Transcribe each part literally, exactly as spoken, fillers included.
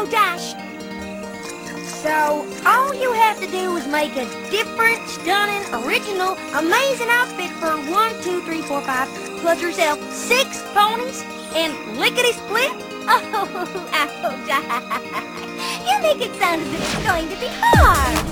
dash. So, all you have to do is make a different, stunning, original, amazing outfit for one, two, three, four, five, plus yourself six ponies and lickety-split. Oh, Applejack, you make it sound as if it's going to be hard.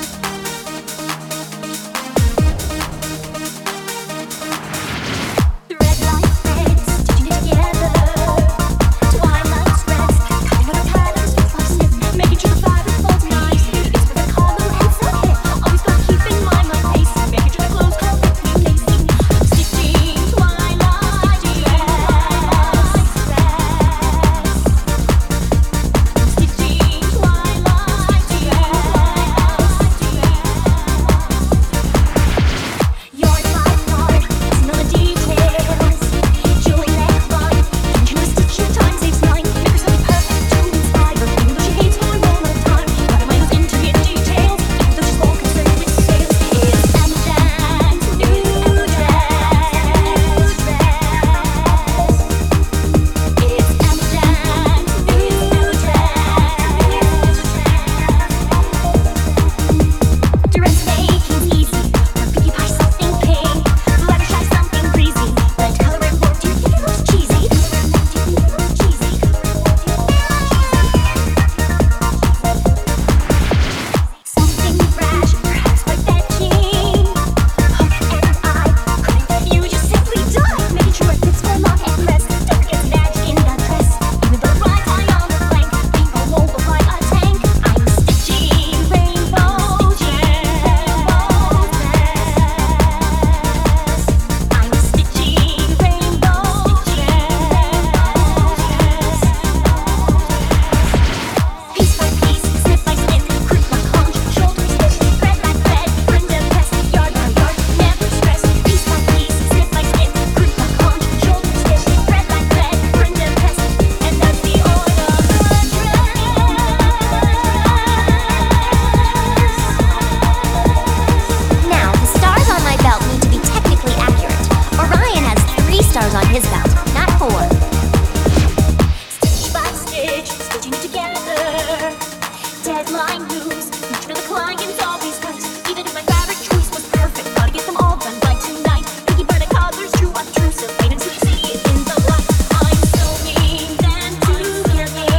Deadline moves, reach for the clients, always right. Even if my fabric choice was perfect, gotta get them all done by tonight. Picky by the colors, true obtrusive, wait until you see it in the light. I'm so mean, then together.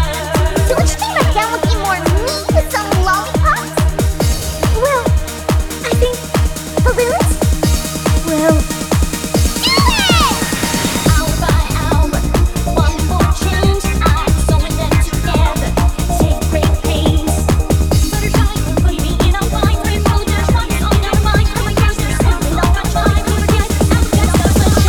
So what you think about down looking more mean with some lollipops? Well, I think balloons? Well, do it! Hour by hour, one more change, I'm sewing them together. Take great pains. Butterfly, put me in a line. Three roll dash, one is on your mind. Come on, girls, there's something on my mind. Never get out, just so much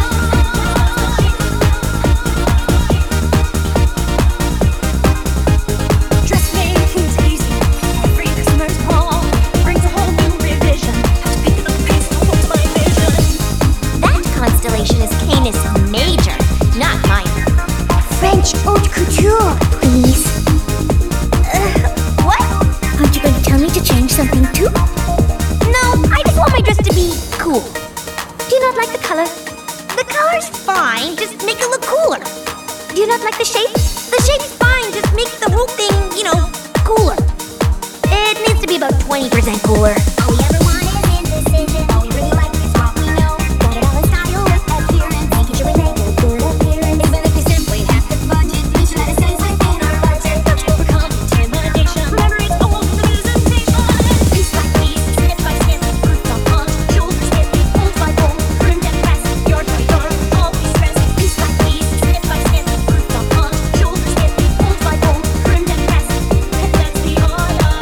Dressmaking's easy. Every customer's call brings a whole new revision. Have to pick it up the pace to hold my vision. That constellation is Canis Major, not minor. French haute couture, please. Uh, what? Aren't you going to tell me to change something too? No, I just want my dress to be cool. Do you not like the color? The color's fine, just make it look cooler. Do you not like the shape? The shape's fine, just make the whole thing, you know, cooler. It needs to be about twenty percent cooler. All we ever want is indecision. All we really like is what we know. Got it all in style with appearance, making sure we make a good appearance. Even if we simply have the budget, we should let it stay within our budget. Don't overcome intimidation. Remember, it's all in the presentation. Piece by piece, step by step, group by punch, shoulders hip, fold by fold, rimmed and pressed, yard by yard, always stressed. Piece by piece, step by step, group by punch, shoulders hip, fold by fold, rimmed and pressed. And that's the art of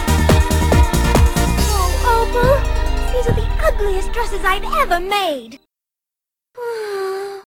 Oh, Opal, these are the ugliest dresses I've ever made.